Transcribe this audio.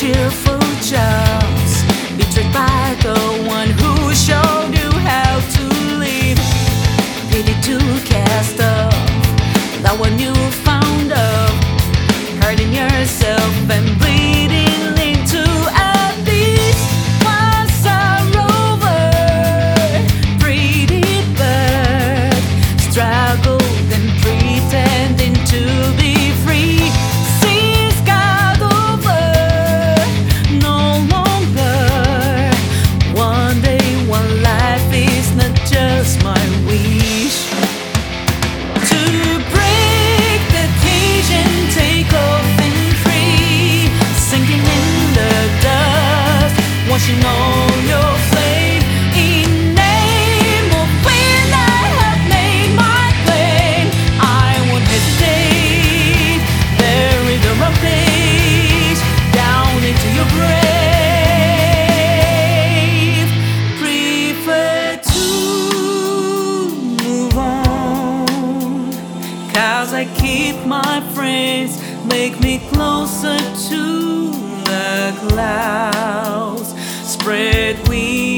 cheerful jobs, betrayed by the one who showed you how to live. Pity to cast off that one you found of, hurting yourself and bleeding into abyss. Was are over, pretty bird, struggled and pretending to be free. Seas got over, no longer. One day, one life is not just my wish. To break the cage and take off and free, sinking in the dust, washing all your flame. In name of when I have made my claim, I won't hesitate. The rhythm of days down into your grave. Prefer to move on, 'cause I keep my friends, make me closer to the clouds, spread wings.